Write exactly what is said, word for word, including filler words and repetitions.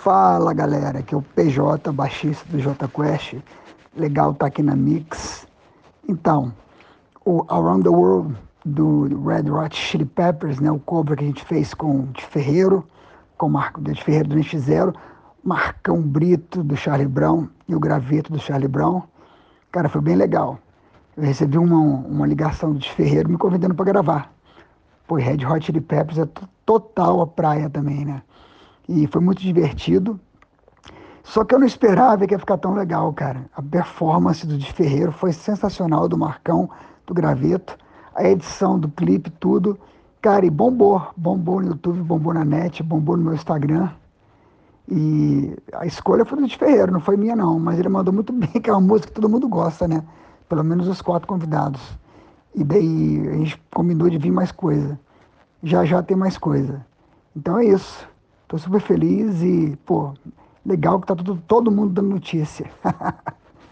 Fala galera, aqui é o P J, baixista do J Quest. Legal estar aqui na Mix. Então, o Around the World do Red Hot Chili Peppers, né, o cover que a gente fez com o de Ferreiro, com o Marco de Ferreiro do N X Zero, Marcão Brito do Charlie Brown e o Graveto do Charlie Brown. Cara, foi bem legal. Eu recebi uma, uma ligação do Ferreiro me convidando para gravar. Pô, Red Hot Chili Peppers é total a praia também, né? E foi muito divertido. Só que eu não esperava que ia ficar tão legal, cara. A performance do de Ferreiro foi sensacional, do Marcão, do Graveto. A edição do clipe, tudo. Cara, e bombou. Bombou no YouTube, bombou na net, bombou no meu Instagram. E a escolha foi do de Ferreiro, não foi minha não. Mas ele mandou muito bem, que é uma música que todo mundo gosta, né? Pelo menos os quatro convidados. E daí a gente combinou de vir mais coisa. Já já tem mais coisa. Então é isso. Tô super feliz e, pô, legal que tá todo, todo mundo dando notícia.